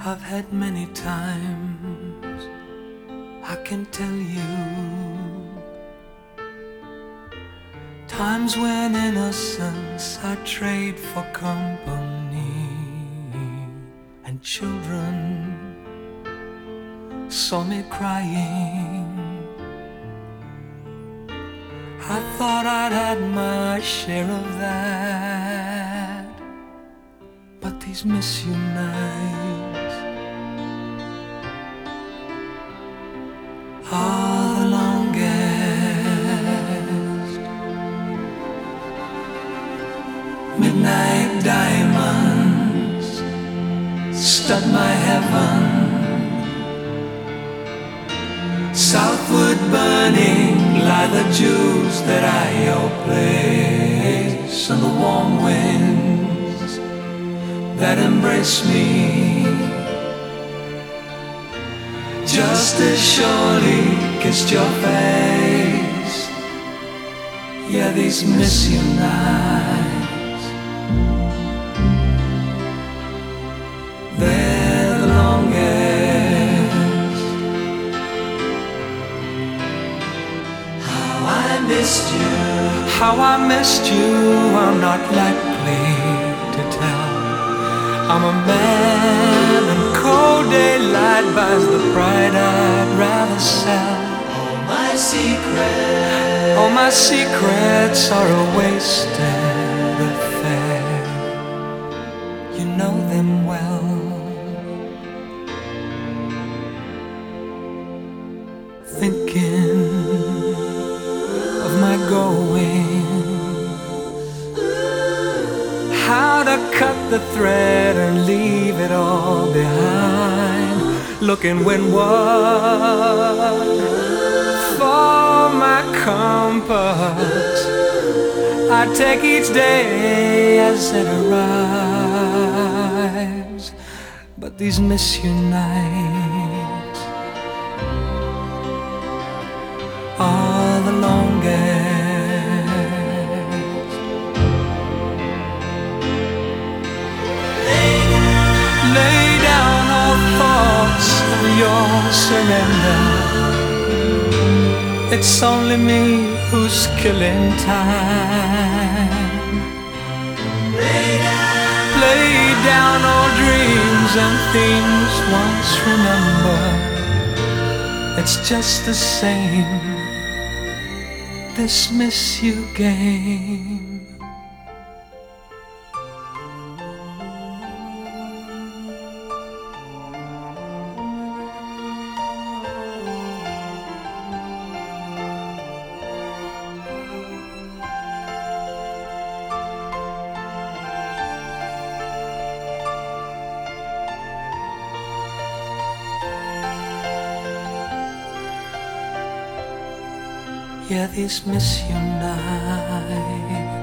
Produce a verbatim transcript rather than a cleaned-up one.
I've had many times, I can tell you, times when innocence I trade for company, and children saw me crying. I thought I'd had my share of that, but these miss you nights are the longest. Midnight diamonds stud my heaven, southward burning lie the jewels that I your place, and the warm winds that embrace me just as surely kissed your face. Yeah, these miss you nights, they're the longest. How I missed you, how I missed you, I'm not likely to tell. I'm a man, and cold daylight buys the pride I'd rather sell. All my secrets, all my secrets are a wasted affair. You know them well. Thinking of my going, how to cut the thread and leave it all behind. Looking windward for my compass, I take each day as it arrives. But these miss you nights are the longest. Your surrender, it's only me who's killing time. Lay down, lay down all dreams and things once remembered. It's just the same, this miss you game. Yeah, these miss you nights